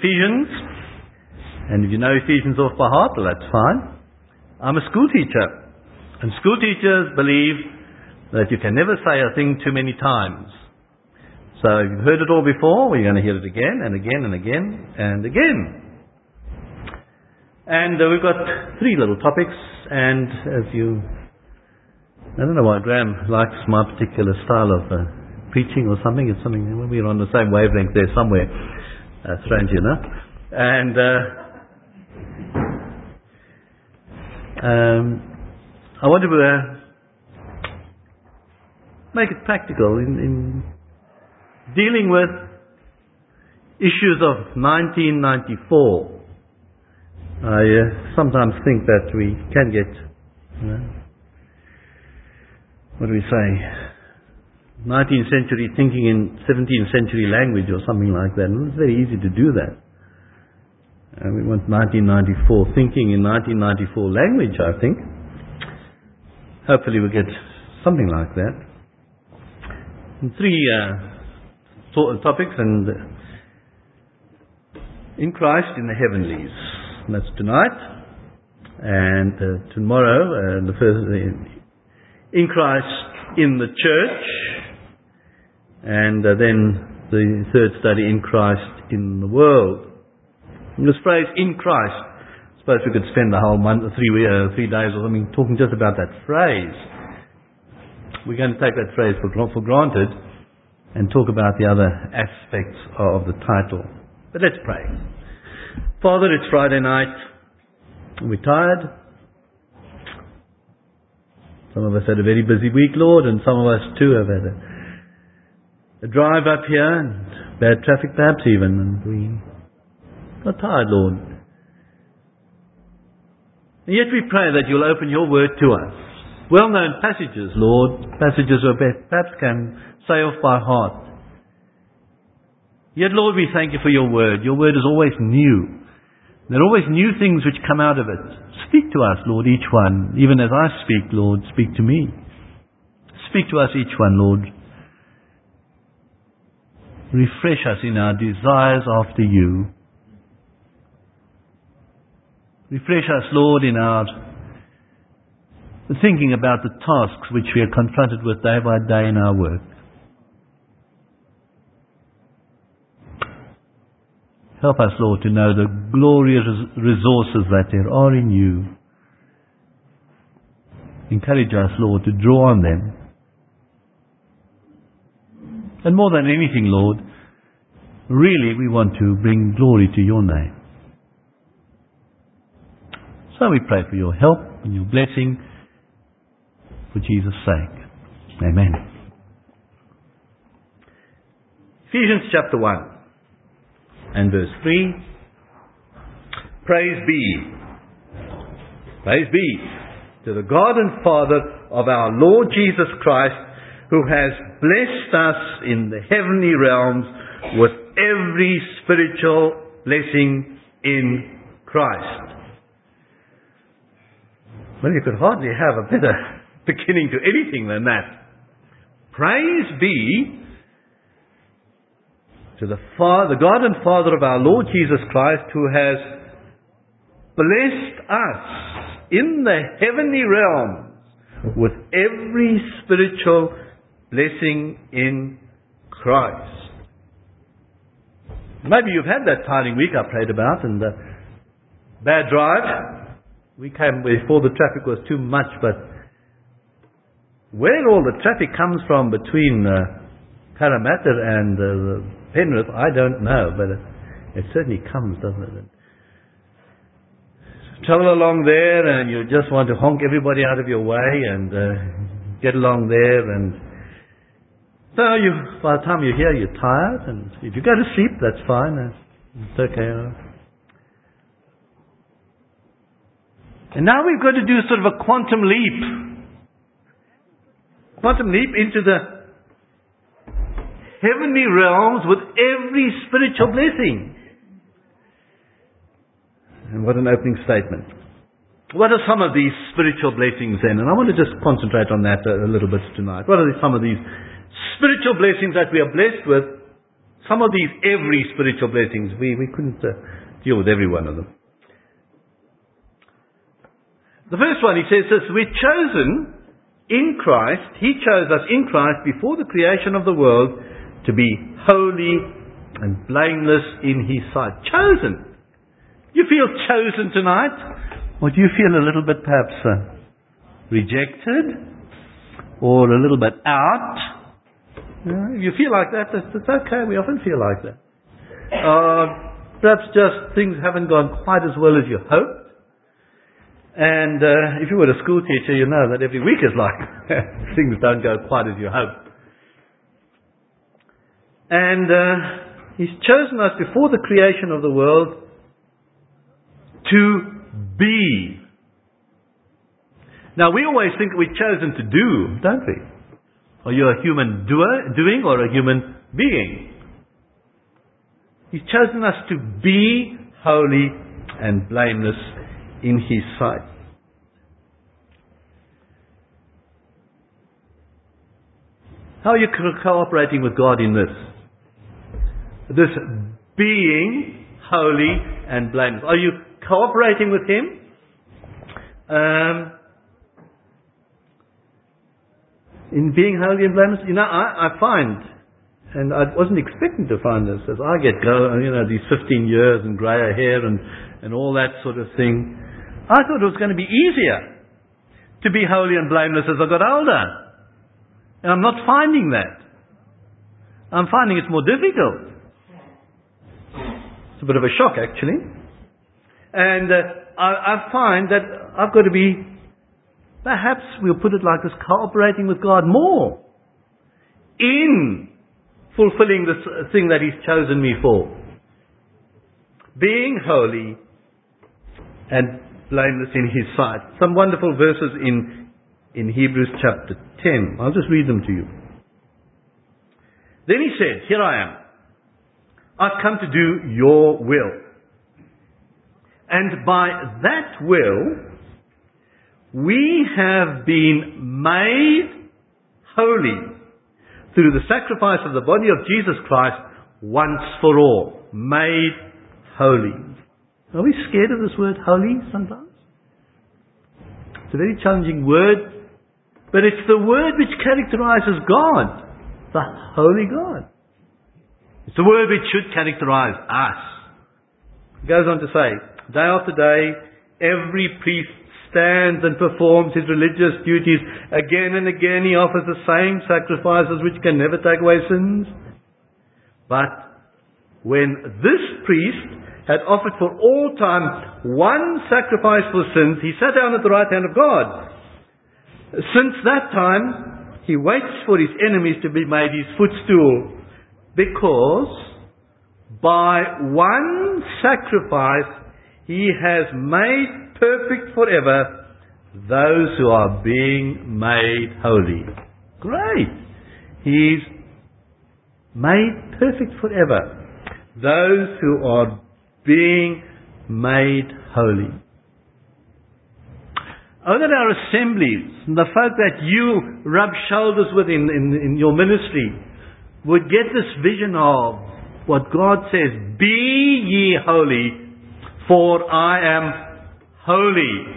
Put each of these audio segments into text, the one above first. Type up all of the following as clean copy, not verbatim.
Ephesians. And if you know Ephesians off by heart, well, that's fine. I'm a school teacher. And school teachers believe that you can never say a thing too many times. So if you've heard it all before, we're going to hear it again and again and again and again. And we've got 3 little topics. And I don't know why Graham likes my particular style of preaching or something. It's something, we're on the same wavelength there somewhere, strange enough. And I want to make it practical in dealing with issues of 1994. I sometimes think that we can get, what do we say, 19th century thinking in 17th century language or something like that. And it's very easy to do that. And we want 1994 thinking in 1994 language, I think. Hopefully we'll get something like that. And 3 topics, and in Christ in the heavenlies. And that's tonight. And tomorrow, the first in Christ in the church. And then the third study, in Christ in the world. And this phrase, in Christ, I suppose we could spend the whole month, 3 days or something, talking just about that phrase. We're going to take that phrase for granted and talk about the other aspects of the title. But let's pray. Father, it's Friday night. We're tired. Some of us had a very busy week, Lord, and some of us too have had a drive up here and bad traffic perhaps even, and we are tired, Lord. And yet we pray that you'll open your word to us. Well-known passages, Lord, passages where perhaps can say off by heart. Yet, Lord, we thank you for your word. Your word is always new. There are always new things which come out of it. Speak to us, Lord, each one. Even as I speak, Lord, speak to me. Speak to us, each one, Lord. Refresh us in our desires after you. Refresh us, Lord, in our thinking about the tasks which we are confronted with day by day in our work. Help us, Lord, to know the glorious resources that there are in you. Encourage us, Lord, to draw on them. And more than anything, Lord, really we want to bring glory to your name. So we pray for your help and your blessing for Jesus' sake. Amen. Ephesians chapter 1. And verse 3, Praise be to the God and Father of our Lord Jesus Christ, who has blessed us in the heavenly realms with every spiritual blessing in Christ. Well, you could hardly have a better beginning to anything than that. Praise be to the God and Father of our Lord Jesus Christ, who has blessed us in the heavenly realms with every spiritual blessing in Christ. Maybe you've had that tiring week I prayed about, and the bad drive. We came before the traffic was too much, but where all the traffic comes from between Parramatta and Penrith, I don't know, but it certainly comes, doesn't it? Travel along there and you just want to honk everybody out of your way and get along there, and so by the time you're here, you're tired, and if you go to sleep, that's fine. It's okay. And now we've got to do sort of a quantum leap into the heavenly realms with every spiritual blessing. And what an opening statement. What are some of these spiritual blessings then? And I want to just concentrate on that a little bit tonight. What are some of these spiritual blessings that we are blessed with some of these every spiritual blessings, we couldn't deal with every one of them. The first one, he says this: we're chosen in Christ. He chose us in Christ before the creation of the world to be holy and blameless in His sight. Chosen. You feel chosen tonight? Or do you feel a little bit perhaps rejected? Or a little bit out? If you feel like that, that's okay. We often feel like that. Perhaps just things haven't gone quite as well as you hoped. And if you were a school teacher, you know that every week is like things don't go quite as you hope. And He's chosen us before the creation of the world to be. Now we always think we're chosen to do, don't we? Are you a human doing or a human being? He's chosen us to be holy and blameless in His sight. How are you cooperating with God in this? This being holy and blameless. Are you cooperating with Him? In being holy and blameless? You know, I find, and I wasn't expecting to find this, as I get these 15 years and greyer hair and all that sort of thing, I thought it was going to be easier to be holy and blameless as I got older. And I'm not finding that. I'm finding it's more difficult. It's a bit of a shock, actually. And I find that I've got to be, perhaps we'll put it like this, cooperating with God more in fulfilling this thing that He's chosen me for. Being holy and blameless in His sight. Some wonderful verses in Hebrews chapter 10. I'll just read them to you. Then He said, "Here I am. I've come to do your will. And by that will, we have been made holy through the sacrifice of the body of Jesus Christ once for all." Made holy. Are we scared of this word holy sometimes? It's a very challenging word, but it's the word which characterizes God, the holy God. It's the word which should characterize us. It goes on to say, day after day, every priest stands and performs his religious duties. Again and again he offers the same sacrifices which can never take away sins. But when this priest had offered for all time one sacrifice for sins, he sat down at the right hand of God. Since that time, he waits for his enemies to be made his footstool, because by one sacrifice he has made perfect forever those who are being made holy. Great! He's made perfect forever those who are being made holy. Oh, that our assemblies, and the folk that you rub shoulders with in your ministry, would get this vision of what God says, "Be ye holy, for I am holy."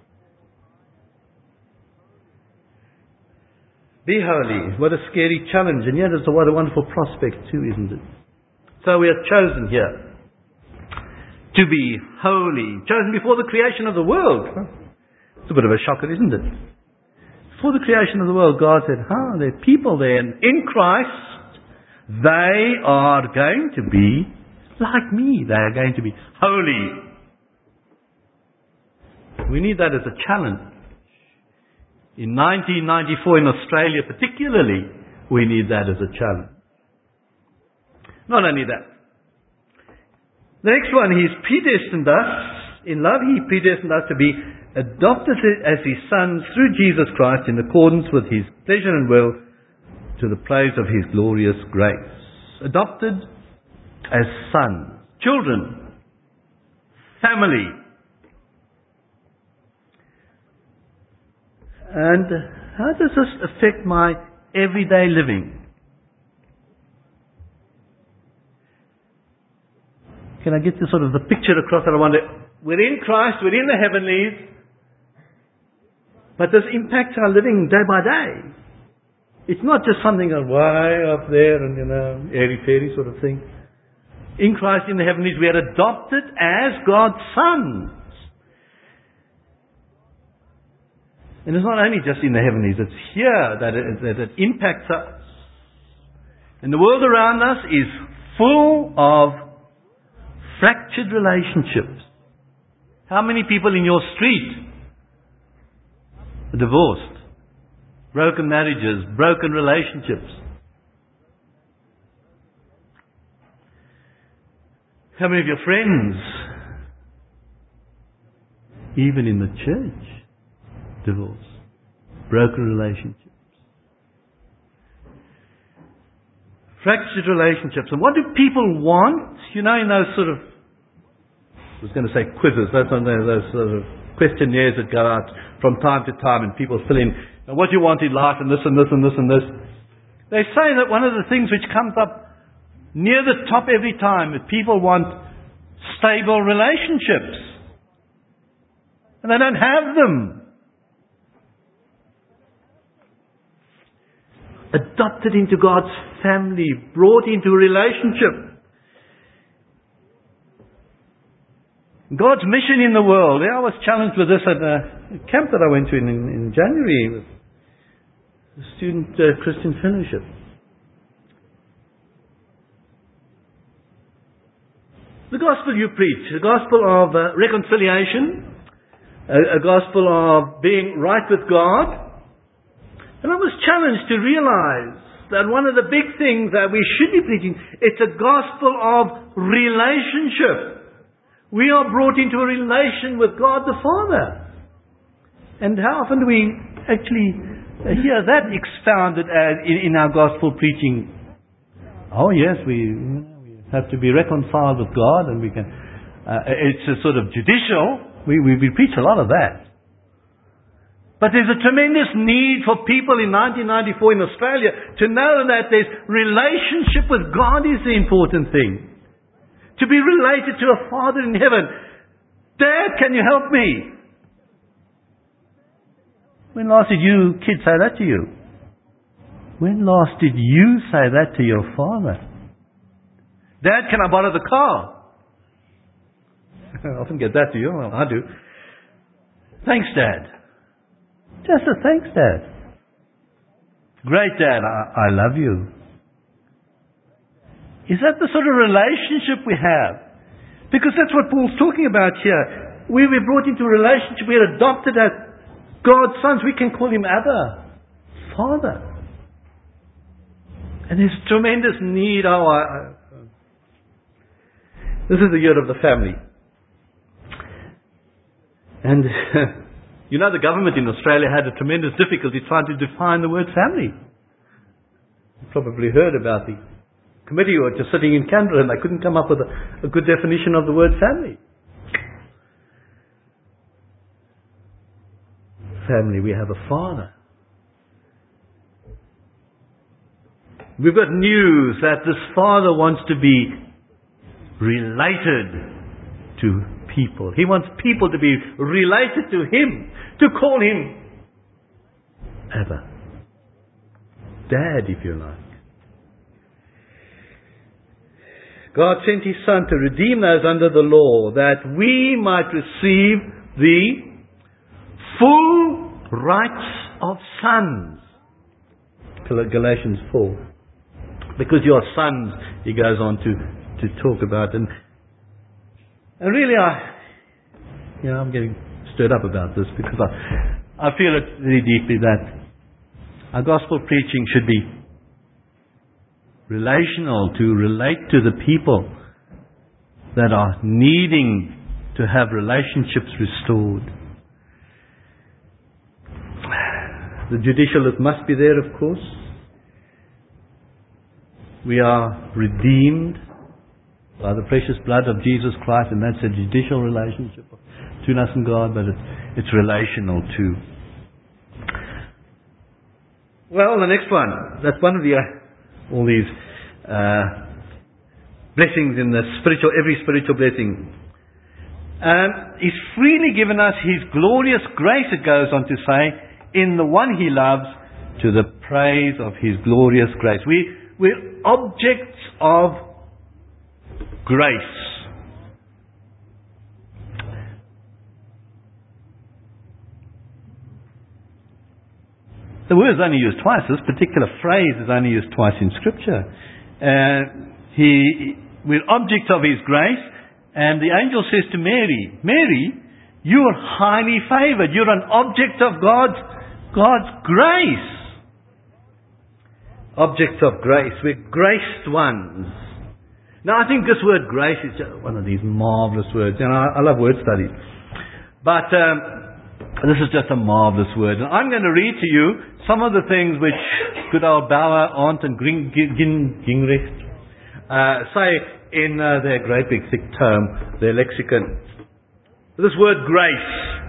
Be holy. What a scary challenge, and yet it's what a wonderful prospect too, isn't it? So we are chosen here to be holy, chosen before the creation of the world. It's a bit of a shocker, isn't it? Before the creation of the world, God said, there are people there, and in Christ, they are going to be like me. They are going to be holy. We need that as a challenge. In 1994 in Australia particularly, we need that as a challenge. Not only that. The next one, He's predestined us, in love He predestined us to be adopted as His sons through Jesus Christ in accordance with His pleasure and will, to the praise of His glorious grace. Adopted as sons, children, family. And how does this affect my everyday living? Can I get the sort of the picture across that I want to... We're in Christ, we're in the heavenlies, but this impacts our living day by day. It's not just something way up there and, airy-fairy sort of thing. In Christ, in the heavenlies, we are adopted as God's sons. And it's not only just in the heavenlies, it's here that it impacts us. And the world around us is full of fractured relationships. How many people in your street are divorced? Broken marriages, broken relationships. How many of your friends, even in the church, divorce, broken relationships? Fractured relationships. And what do people want? In those sort of, I was going to say quizzes, those sort of questionnaires that go out from time to time and people fill in, what do you want in life and this and this and this and this. They say that one of the things which comes up near the top every time is people want stable relationships. And they don't have them. Adopted into God's family, brought into a relationship. God's mission in the world. I was challenged with this at a camp that I went to in January with the Student Christian Fellowship. The gospel you preach, a gospel of reconciliation, a gospel of being right with God. And I was challenged to realize that one of the big things that we should be preaching, it's a gospel of relationship. We are brought into a relation with God the Father. And how often do we actually hear that expounded as in our gospel preaching? Oh yes, we have to be reconciled with God, and we can. It's a sort of judicial. We preach a lot of that. But there's a tremendous need for people in 1994 in Australia to know that there's relationship with God is the important thing. To be related to a Father in heaven. Dad, can you help me? When last did you kids say that to you? When last did you say that to your father? Dad, can I borrow the car? I often get that to you. Well, I do. Thanks, Dad. Just a thanks, Dad. Great, Dad. I love you. Is that the sort of relationship we have? Because that's what Paul's talking about here. We were brought into a relationship. We are adopted as God's sons. We can call him Abba, Father. And there's tremendous need. This is the year of the family. And the government in Australia had a tremendous difficulty trying to define the word family. You probably heard about the committee who were just sitting in Canberra and they couldn't come up with a good definition of the word family. Family, we have a Father. We've got news that this Father wants to be related to people. He wants people to be related to Him, to call Him Abba. Dad, if you like. God sent His Son to redeem those under the law, that we might receive the full rights of sons. Galatians 4. Because you are sons, he goes on to talk about. And really, I'm getting stirred up about this because I feel it really deeply that our gospel preaching should be relational, to relate to the people that are needing to have relationships restored. The judicial, it must be there, of course. We are redeemed by the precious blood of Jesus Christ, and that's a judicial relationship between us and God, but it's relational too. Well, the next one. That's one of the all these blessings in the spiritual, every spiritual blessing. He's freely given us His glorious grace, it goes on to say, in the one He loves, to the praise of His glorious grace. We're objects of grace. The word is only used twice. This particular phrase is only used twice in Scripture. We're objects of His grace, and the angel says to Mary, Mary, you're highly favoured. You're an object of God's grace. Objects of grace. We're graced ones. Now, I think this word grace is just one of these marvellous words. And I love word studies. But this is just a marvellous word. And I'm going to read to you some of the things which good old Bauer, Arndt and Gingrich say in their great big thick tome, their lexicon. This word grace.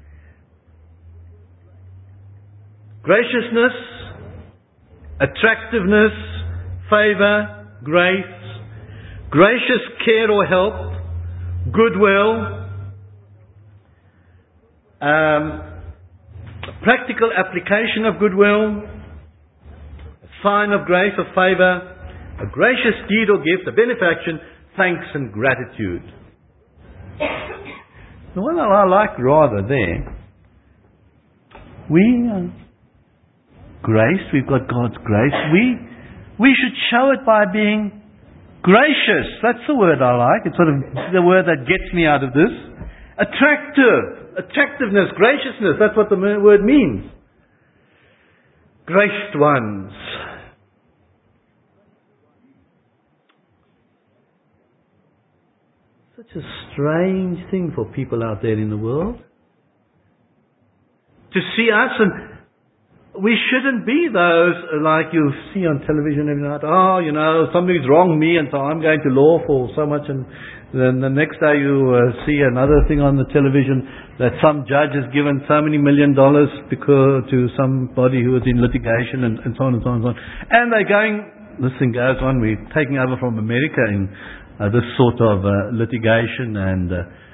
Graciousness, attractiveness, favour, grace, gracious care or help, goodwill, practical application of goodwill, a sign of grace or favour, a gracious deed or gift, a benefaction, thanks and gratitude. The one that I like rather there, we are grace, we've got God's grace, we should show it by being gracious. That's the word I like. It's sort of the word that gets me out of this. Attractiveness, graciousness, that's what the word means. Graced ones. Such a strange thing for people out there in the world. To see us, and we shouldn't be those like you see on television every night. Oh, you know, something's wrong with me, and so I'm going to law for so much, and then the next day you see another thing on the television that some judge has given so many $1 million because to somebody who was in litigation, and so on and so on and so on. And they're going, this thing goes on, we're taking over from America in this sort of litigation and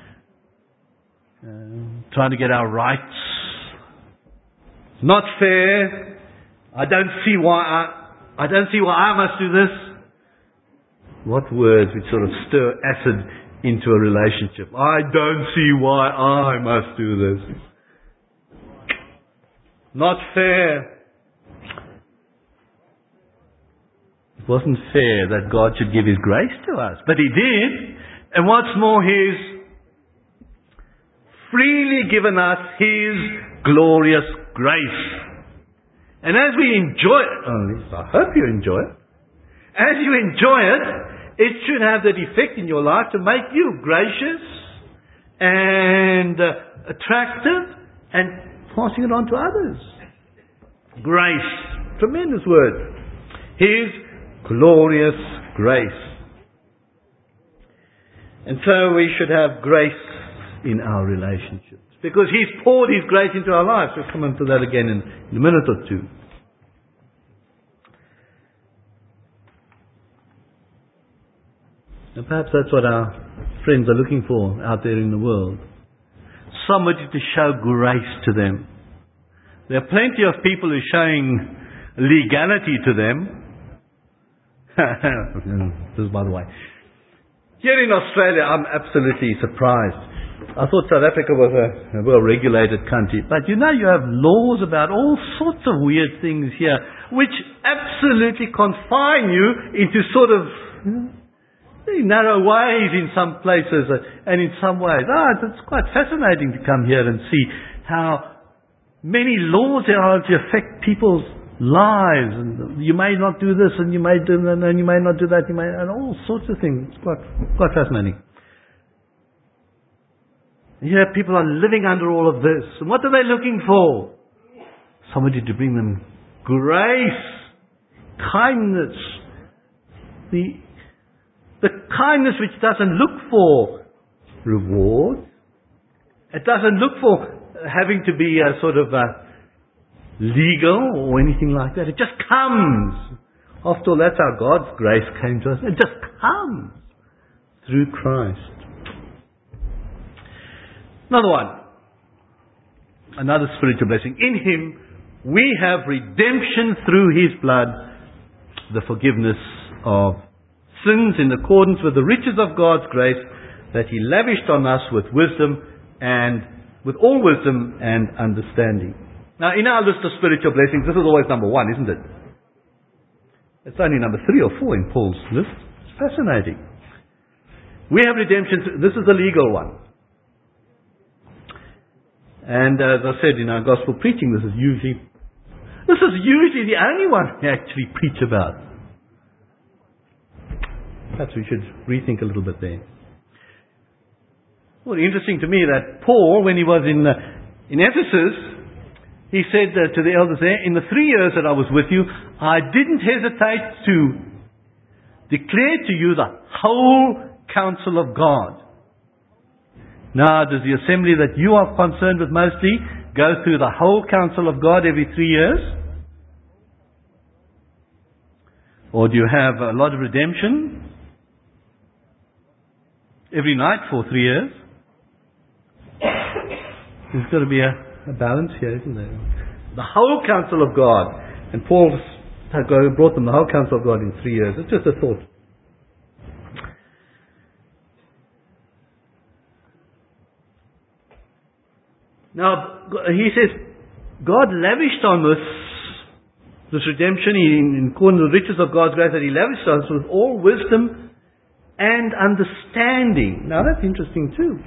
trying to get our rights. Not fair. I don't see why I must do this. What words which sort of stir acid into a relationship. I don't see why I must do this. Not fair. It wasn't fair that God should give His grace to us, but He did. And what's more, He's freely given us His glorious grace. And as we enjoy it, at least I hope you enjoy it, as you enjoy it, it should have that effect in your life to make you gracious and attractive and passing it on to others. Grace. Tremendous word. His glorious grace. And so we should have grace in our relationships, because He's poured His grace into our lives. We'll come on to that again in a minute or two. And perhaps that's what our friends are looking for out there in the world. Somebody to show grace to them. There are plenty of people who are showing legality to them. This is by the way. Here in Australia, I'm absolutely surprised. I thought South Africa was a well-regulated country. But you know, you have laws about all sorts of weird things here, which absolutely confine you into sort of very narrow ways in some places and in some ways. It's quite fascinating to come here and see how many laws there are to affect people's lives. And you may not do this, and you may do that, and you may not do that, and all sorts of things. It's quite fascinating. Here people are living under all of this. And what are they looking for? Somebody to bring them grace, kindness. The kindness which doesn't look for reward. It doesn't look for having to be a sort of legal or anything like that. It just comes. After all, that's how God's grace came to us. It just comes. through Christ. Another one. Another spiritual blessing. In Him we have redemption through His blood, the forgiveness of sins in accordance with the riches of God's grace that He lavished on us with all wisdom and understanding. Now, in our list of spiritual blessings, this is always number 1, isn't it? It's only number 3 or 4 in Paul's list. It's fascinating. We have redemption. This is a legal one. And as I said in our gospel preaching, this is usually the only one we actually preach about. Perhaps we should rethink a little bit there. Well, interesting to me that Paul, when he was in Ephesus, he said to the elders there, in the 3 years that I was with you, I didn't hesitate to declare to you the whole counsel of God. Now, does the assembly that you are concerned with mostly go through the whole counsel of God every 3 years? Or do you have a lot of redemption every night for 3 years? There's got to be a balance here, isn't there? The whole counsel of God. And Paul brought them the whole counsel of God in 3 years. It's just a thought. Now, he says, God lavished on this redemption in according to the riches of God's grace that He lavished on us with all wisdom and understanding. Now, that's interesting too.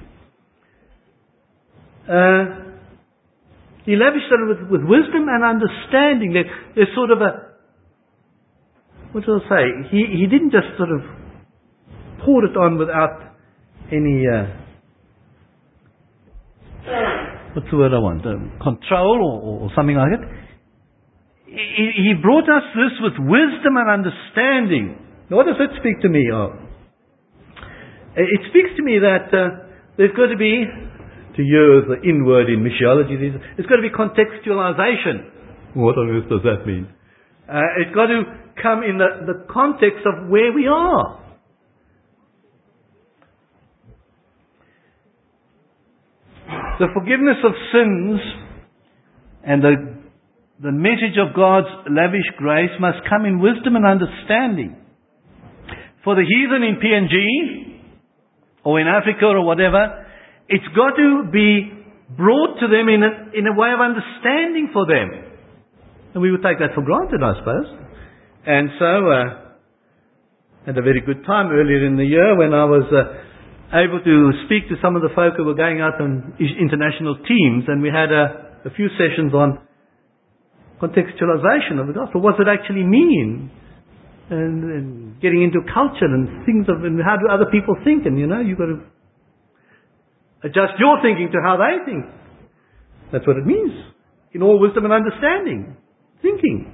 He lavished on it with wisdom and understanding. There's sort of what shall I say? He didn't just sort of pour it on without any... what's the word I want? Control or something like it. He brought us this with wisdom and understanding. Now, what does that speak to me of? It speaks to me that there's got to be, to use the in word in missiology, there's got to be contextualization. What on earth does that mean? It's got to come in the context of where we are. The forgiveness of sins and the message of God's lavish grace must come in wisdom and understanding. For the heathen in PNG or in Africa or whatever, it's got to be brought to them in a way of understanding for them. And we would take that for granted, I suppose. And so, had a very good time earlier in the year when I was able to speak to some of the folk who were going out on international teams, and we had a few sessions on contextualization of the gospel. What does it actually mean? And getting into culture and things and how do other people think? And you've got to adjust your thinking to how they think. That's what it means. In all wisdom and understanding. Thinking.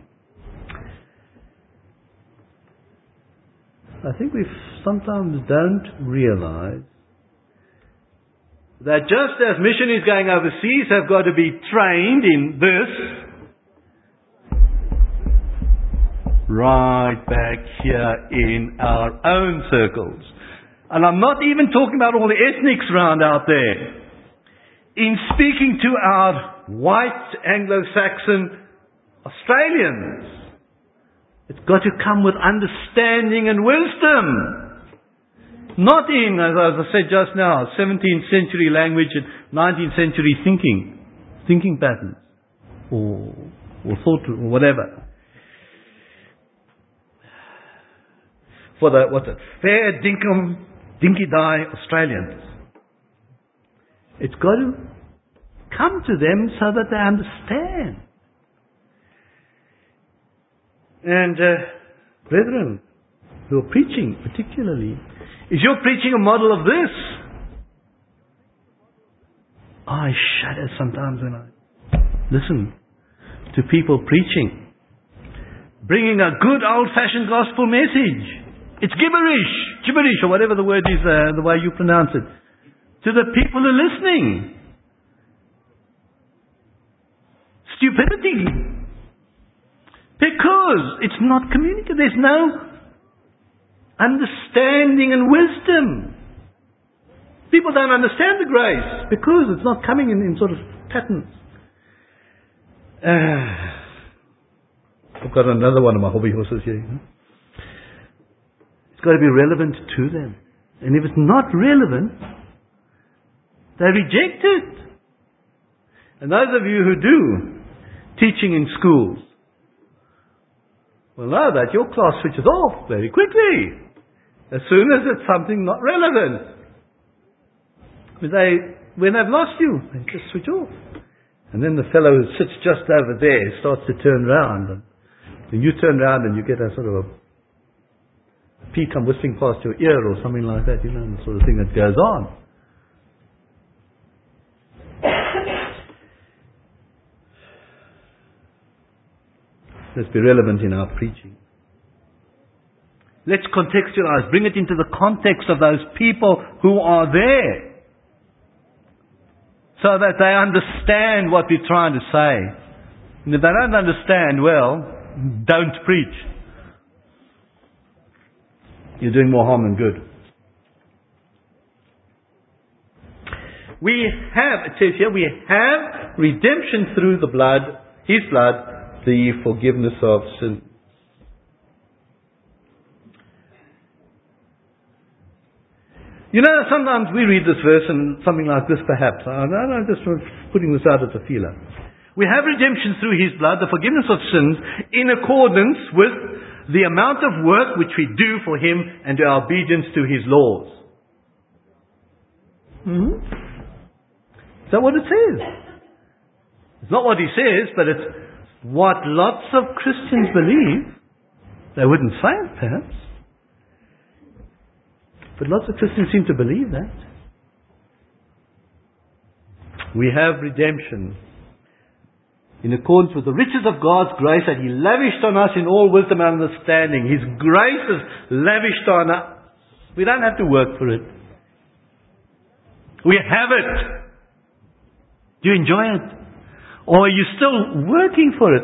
I think we sometimes don't realize that just as missionaries going overseas have got to be trained in this, right back here in our own circles. And I'm not even talking about all the ethnics round out there. In speaking to our white Anglo-Saxon Australians, it's got to come with understanding and wisdom. Not in, as I said just now, 17th century language and 19th century thinking patterns, or thought, or whatever. For the fair dinky-die Australians. It's got to come to them so that they understand. And brethren, who are preaching particularly, is your preaching a model of this? I shudder sometimes when I listen to people preaching, bringing a good old-fashioned gospel message. It's gibberish, or whatever the word is, the way you pronounce it, to the people who are listening. Stupidity. Because it's not communicated. There's no understanding and wisdom. People don't understand the grace because it's not coming in sort of patterns. I've got another one of my hobby horses here. It's got to be relevant to them. And if it's not relevant, they reject it. And those of you who do teaching in schools will know that your class switches off very quickly as soon as it's something not relevant. When they've lost you, they just switch off. And then the fellow who sits just over there starts to turn round. And you turn round and you get a sort of a pea come whistling past your ear or something like that, the sort of thing that goes on. Let's be relevant in our preaching. Let's contextualize, bring it into the context of those people who are there, so that they understand what we're trying to say. And if they don't understand, well, don't preach. You're doing more harm than good. It says here, we have redemption through the blood, His blood, the forgiveness of sin. Sometimes we read this verse and something like this perhaps. I'm just putting this out as a feeler. We have redemption through His blood, the forgiveness of sins, in accordance with the amount of work which we do for Him and our obedience to His laws. Is that what it says? It's not what He says, but it's what lots of Christians believe. They wouldn't say it perhaps, but lots of Christians seem to believe that. We have redemption in accordance with the riches of God's grace that He lavished on us in all wisdom and understanding. His grace is lavished on us. We don't have to work for it. We have it. Do you enjoy it? Or are you still working for it?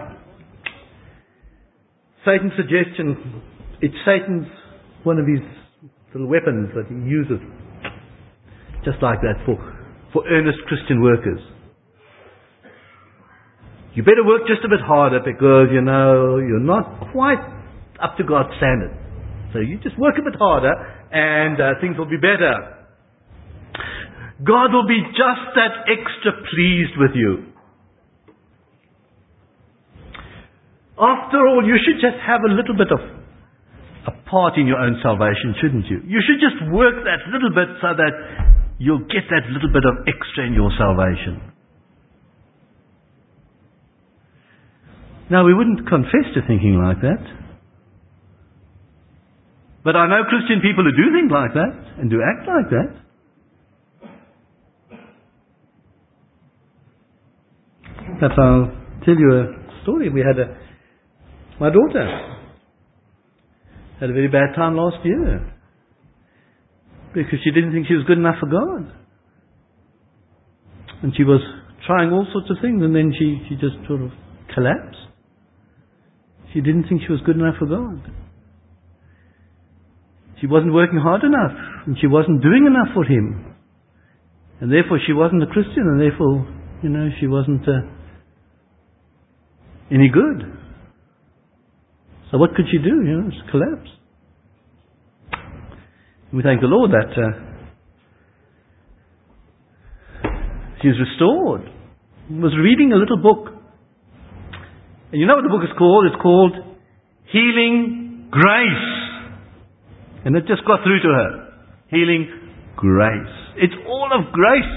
Satan's suggestion, it's Satan's, one of his little weapons that he uses just like that for earnest Christian workers. You better work just a bit harder because, you're not quite up to God's standard. So you just work a bit harder and things will be better. God will be just that extra pleased with you. After all, you should just have a little bit of a part in your own salvation, shouldn't you? You should just work that little bit so that you'll get that little bit of extra in your salvation. Now, we wouldn't confess to thinking like that. But I know Christian people who do think like that and do act like that. Perhaps I'll tell you a story. My daughter had a very bad time last year because she didn't think she was good enough for God. And she was trying all sorts of things, and then she just sort of collapsed. She didn't think she was good enough for God. She wasn't working hard enough, and she wasn't doing enough for Him. And therefore she wasn't a Christian, and therefore, she wasn't any good. So what could she do? Just collapse. We thank the Lord that she's restored. I was reading a little book. And you know what the book is called? It's called Healing Grace. And it just got through to her. Healing Grace. It's all of grace.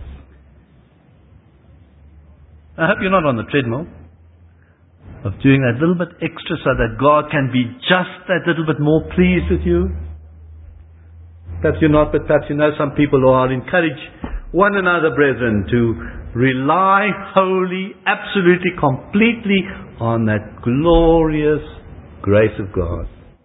I hope you're not on the treadmill of doing that little bit extra so that God can be just that little bit more pleased with you. Perhaps you're not, but perhaps you know some people who are. Encourage one another, brethren, to rely wholly, absolutely, completely on that glorious grace of God.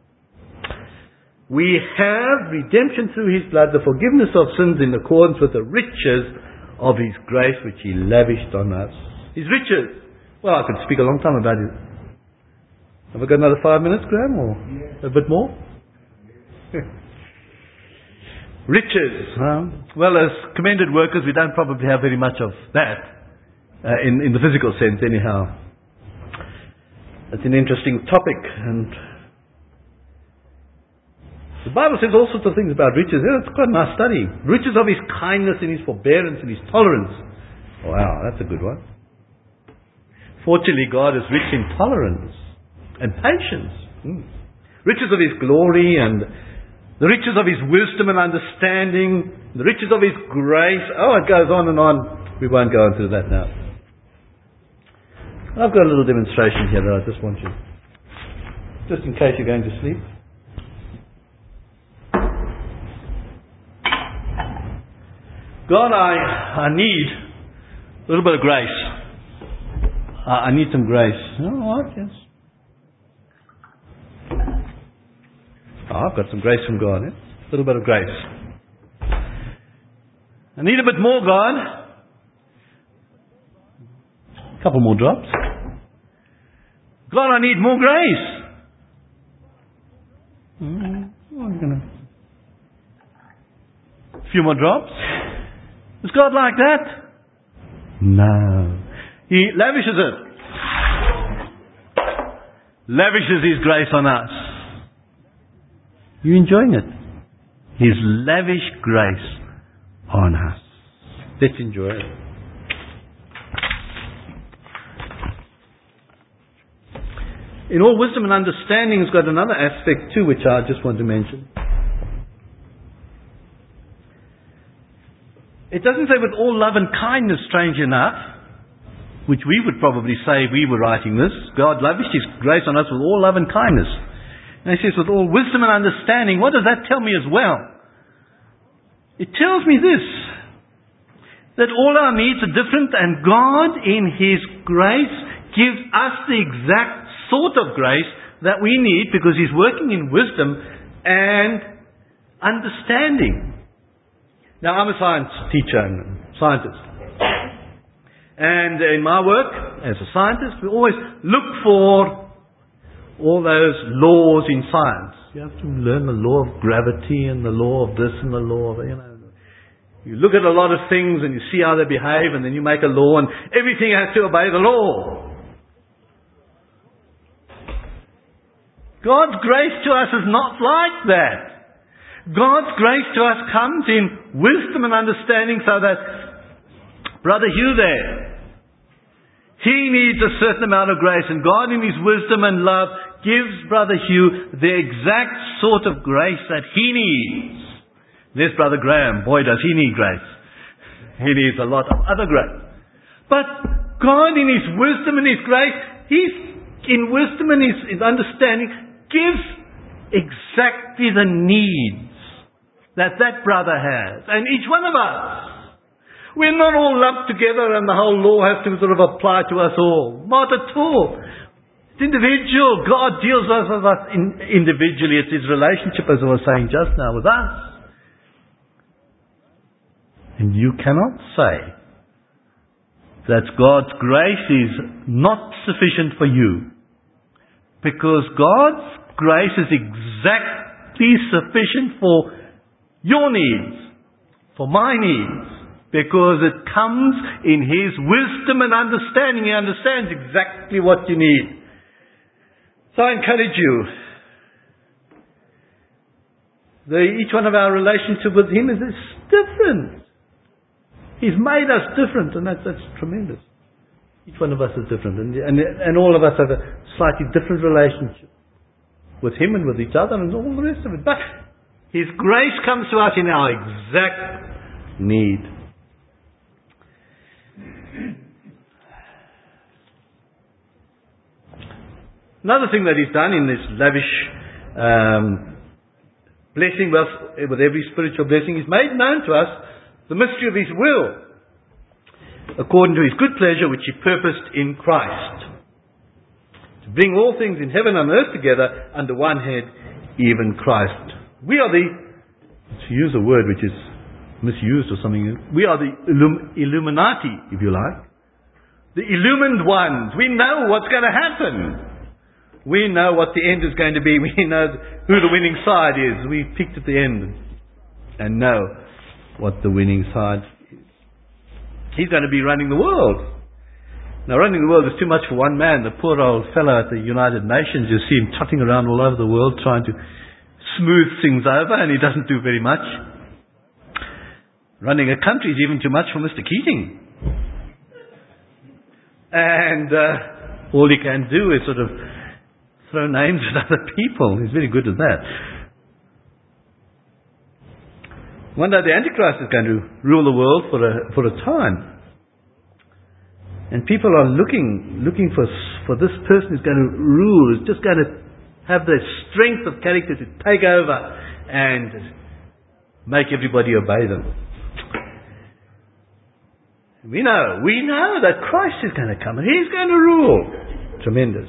We have redemption through His blood, the forgiveness of sins in accordance with the riches of His grace which He lavished on us. His riches. Well, I could speak a long time about it. Have I got another 5 minutes, Graham, or a bit more? Riches. Well, as commended workers, we don't probably have very much of that, in the physical sense anyhow. It's an interesting topic, and the Bible says all sorts of things about riches. It's quite a nice study. Riches of His kindness and His forbearance and His tolerance. Wow, that's a good one. Fortunately, God is rich in tolerance and patience. Riches of His glory and the riches of His wisdom and understanding, the riches of His grace. Oh, it goes on and on. We won't go into that now. I've got a little demonstration here that I just want you, just in case you're going to sleep. God, I need a little bit of grace. I need some grace. Oh, yes. I've got some grace from God. A little bit of grace. I need a bit more, God. A couple more drops. God, I need more grace. A few more drops. Is God like that? No. He lavishes it. Lavishes His grace on us. You enjoying it? His lavish grace on us. Let's enjoy it. In all wisdom and understanding has got another aspect too, which I just want to mention. It doesn't say with all love and kindness, strange enough, which we would probably say if we were writing this. God lavished His grace on us with all love and kindness. And He says with all wisdom and understanding. What does that tell me as well? It tells me this, that all our needs are different, and God in His grace gives us the exact sort of grace that we need, because He's working in wisdom and understanding. Now, I'm a science teacher and scientist. And in my work as a scientist, we always look for all those laws in science. You have to learn the law of gravity and the law of this and the law of, You look at a lot of things and you see how they behave, and then you make a law, and everything has to obey the law. God's grace to us is not like that. God's grace to us comes in wisdom and understanding, so that Brother Hugh there, he needs a certain amount of grace, and God in His wisdom and love gives Brother Hugh the exact sort of grace that he needs. There's Brother Graham. Boy, does he need grace. He needs a lot of other grace. But God in His wisdom and His grace, He's in wisdom and His understanding, gives exactly the needs that brother has. And each one of us. We're not all lumped together and the whole law has to sort of apply to us all. Not at all. It's individual. God deals with us individually. It's His relationship, as I was saying just now, with us. And you cannot say that God's grace is not sufficient for you, because God's grace is exactly sufficient for your needs, for my needs. Because it comes in His wisdom and understanding. He understands exactly what you need. So I encourage you. Each one of our relationship with Him is different. He's made us different, and that's tremendous. Each one of us is different. And all of us have a slightly different relationship with Him and with each other and all the rest of it. But His grace comes to us in our exact need. Another thing that He's done in this lavish blessing with every spiritual blessing, He's made known to us the mystery of His will, according to His good pleasure which He purposed in Christ, to bring all things in heaven and earth together under one head, even Christ. We are to use a word which is misused or something, we are the Illuminati, if you like. The illumined ones. We know what's going to happen. We know what the end is going to be. We know who the winning side is. We picked at the end. and know what the winning side is. He's going to be running the world. Now, running the world is too much for one man. The poor old fellow at the United Nations, you see him trotting around all over the world trying to smooth things over, and he doesn't do very much. Running a country is even too much for Mr. Keating. And all he can do is sort of throw names at other people. He's very good at that. One day the Antichrist is going to rule the world for a time. And people are looking for this person who's going to rule, who's just going to have the strength of character to take over and make everybody obey them. We know that Christ is going to come and He's going to rule. Tremendous.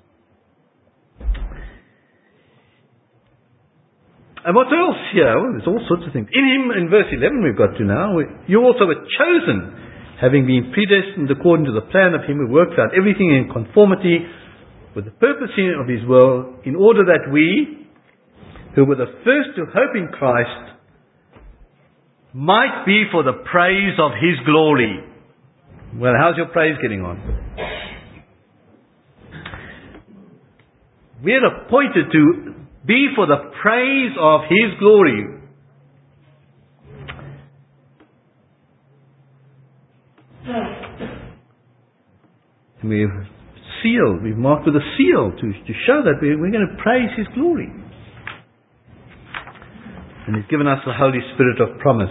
And what else here? Well, there's all sorts of things. In Him, in verse 11 we've got to now, you also were chosen, having been predestined according to the plan of Him who works out everything in conformity with the purpose of His will, in order that we, who were the first to hope in Christ, might be for the praise of His glory. Well, how's your praise getting on? We are appointed to be for the praise of His glory. And we've marked with a seal to show that we're going to praise His glory. And He's given us the Holy Spirit of promise.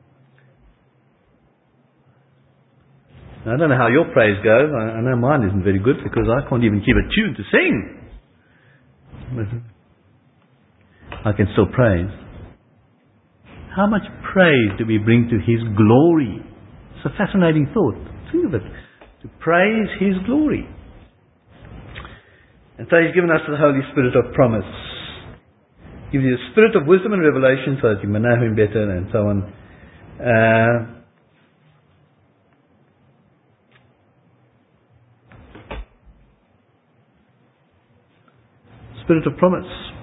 Now, I don't know how your praise goes. I know mine isn't very good because I can't even keep a tune to sing. I can still praise. How much praise do we bring to His glory? It's a fascinating thought. Think of it. To praise His glory. And so He's given us the Holy Spirit of promise. Gives you the spirit of wisdom and revelation so that you may know Him better and so on. Spirit of promise.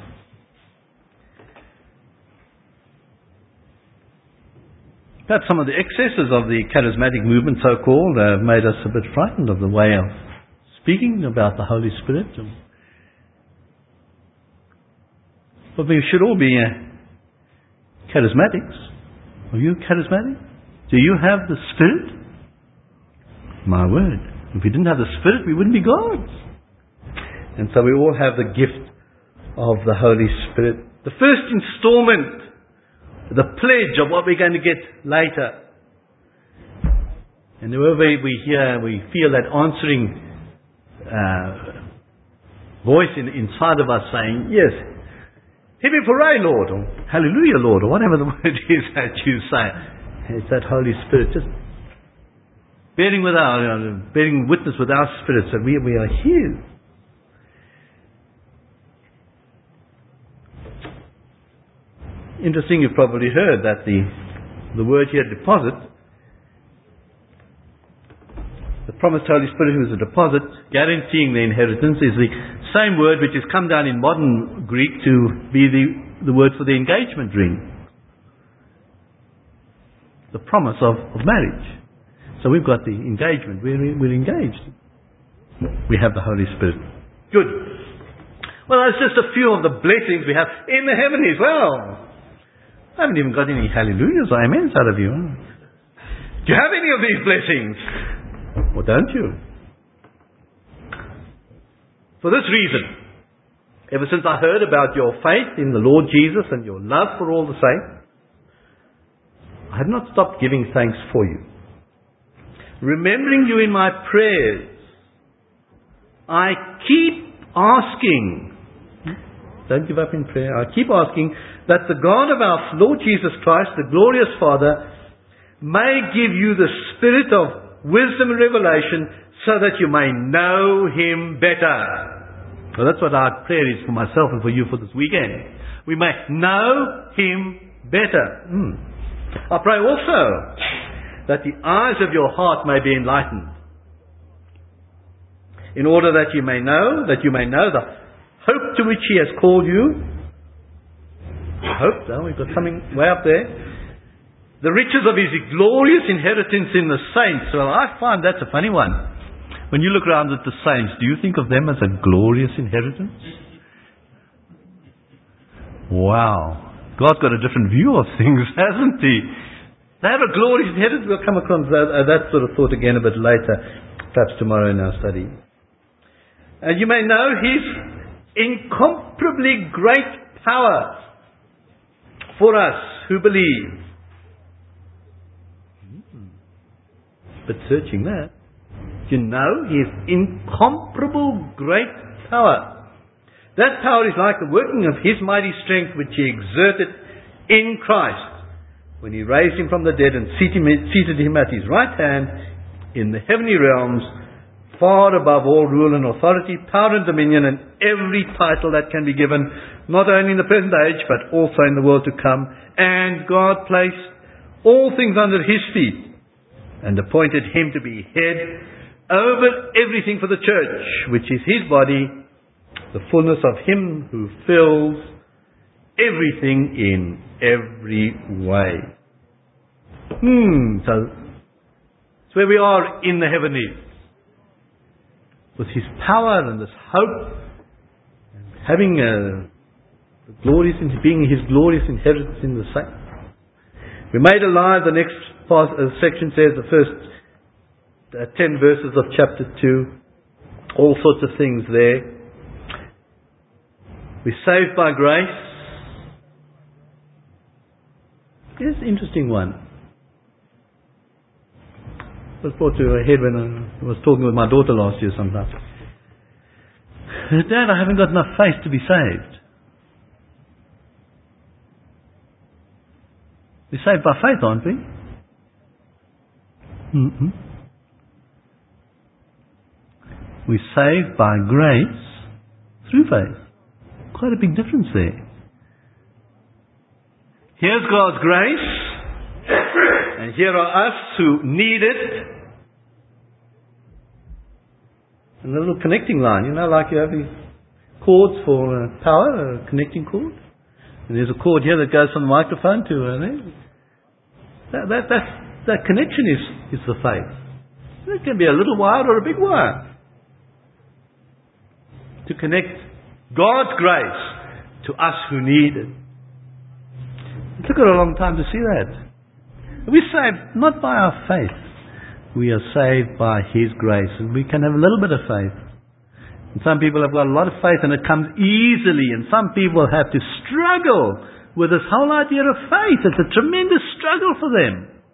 Perhaps some of the excesses of the charismatic movement, so-called, have made us a bit frightened of the way of speaking about the Holy Spirit. But we should all be charismatics. Are you charismatic? Do you have the Spirit? My word. If we didn't have the Spirit, we wouldn't be gods. And so we all have the gift of the Holy Spirit. The first installment, the pledge of what we're going to get later. And whenever we hear, we feel that answering voice inside of us saying, yes, Hip hooray, Lord, or hallelujah, Lord, or whatever the word is that you say. It's that Holy Spirit just bearing witness with our spirits that we are His. Interesting, you've probably heard that the word here, deposit, the promised Holy Spirit who is a deposit, guaranteeing the inheritance, is the same word which has come down in modern Greek to be the word for the engagement ring. The promise of marriage. So we've got the engagement. We're engaged. We have the Holy Spirit. Good. Well, that's just a few of the blessings we have in the heavenlies. Well, I haven't even got any hallelujahs or amens out of you. Do you have any of these blessings? Or don't you? For this reason, ever since I heard about your faith in the Lord Jesus and your love for all the saints, I have not stopped giving thanks for you. Remembering you in my prayers, I keep asking, don't give up in prayer, I keep asking that the God of our Lord Jesus Christ, the glorious Father, may give you the spirit of wisdom and revelation so that you may know Him better. Well, that's what our prayer is for myself and for you for this weekend. We may know Him better. I pray also that the eyes of your heart may be enlightened, in order that you may know the hope to which He has called you, I hope so. We've got something way up there. The riches of his glorious inheritance in the saints. Well, I find that's a funny one. When you look around at the saints, do you think of them as a glorious inheritance? Wow. God's got a different view of things, hasn't he? They have a glorious inheritance. We'll come across that sort of thought again a bit later, perhaps tomorrow in our study. And you may know his incomparably great power for us who believe. But searching that, you know his incomparable great power. That power is like the working of his mighty strength which he exerted in Christ when he raised him from the dead and seated him at his right hand in the heavenly realms, far above all rule and authority, power and dominion, and every title that can be given, not only in the present age, but also in the world to come. And God placed all things under his feet, and appointed him to be head over everything for the church, which is his body, the fullness of him who fills everything in every way. So it's where we are in the heavenlies, with his power and this hope, and having being his glorious inheritance in the saints. We're made alive. The next section says, the first 10 verses of chapter 2, all sorts of things there. We're saved by grace. Here's an interesting one. It was brought to a head when I was talking with my daughter last year sometime. Dad, I haven't got enough faith to be saved. We're saved by faith, aren't we? We're saved by grace through faith. Quite a big difference there. Here's God's grace, and here are us who need it. And a little connecting line, like you have these cords for power, a connecting cord. And there's a cord here that goes from the microphone to that connection is the faith. It can be a little wire or a big wire. To connect God's grace to us who need it. It took a long time to see that. We're saved not by our faith. We are saved by his grace. And we can have a little bit of faith. And some people have got a lot of faith and it comes easily. And some people have to struggle with this whole idea of faith. It's a tremendous struggle for them.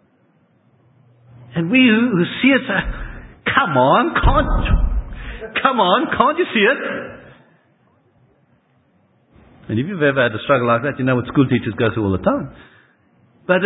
And we who see it say, come on, can't you see it? And if you've ever had a struggle like that, you know what school teachers go through all the time. But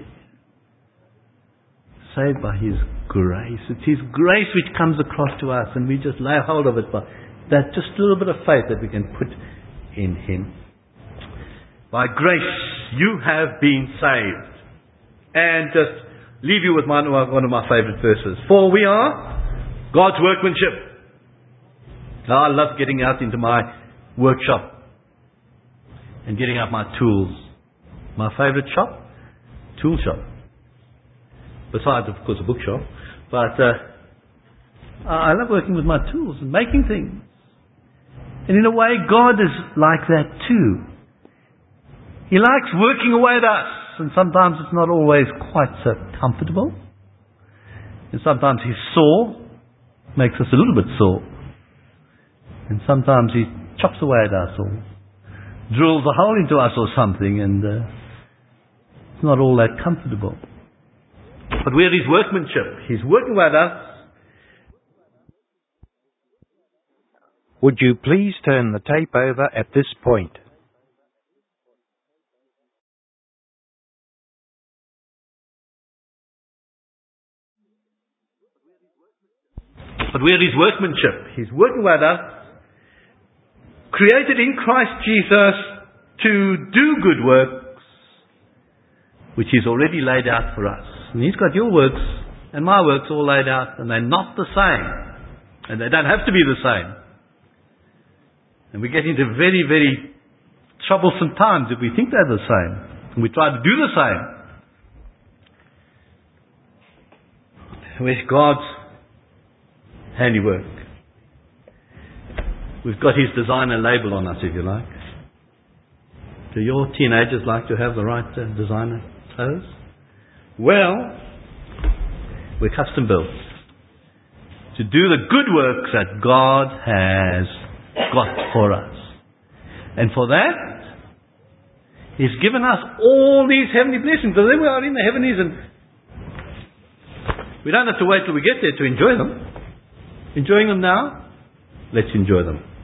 saved by his grace. It's his grace which comes across to us, and we just lay hold of it by that just a little bit of faith that we can put in him. By grace you have been saved. And just leave you with one of my favorite verses. For we are God's workmanship. Now, I love getting out into my workshop and getting out my tools. My favorite shop? Tool shop. Besides, of course, a bookshop. But I love working with my tools and making things. And in a way, God is like that too. He likes working away at us. And sometimes it's not always quite so comfortable. And sometimes he's sore. Makes us a little bit sore. And sometimes he chops away at us or drills a hole into us or something, and it's not all that comfortable. But we're his workmanship. He's working with us. Would you please turn the tape over at this point? But we're his workmanship. He's working with us, created in Christ Jesus to do good works, which He's already laid out for us. And He's got your works and my works all laid out, and they're not the same. And they don't have to be the same. And we get into very, very troublesome times if we think they're the same. And we try to do the same. With God's handiwork. We've got His designer label on us, if you like. Do your teenagers like to have the right designer clothes? Well, we're custom built to do the good works that God has got for us. And for that, He's given us all these heavenly blessings. So there we are in the heavenlies, and we don't have to wait till we get there to enjoy them. Enjoying them now? Let's enjoy them.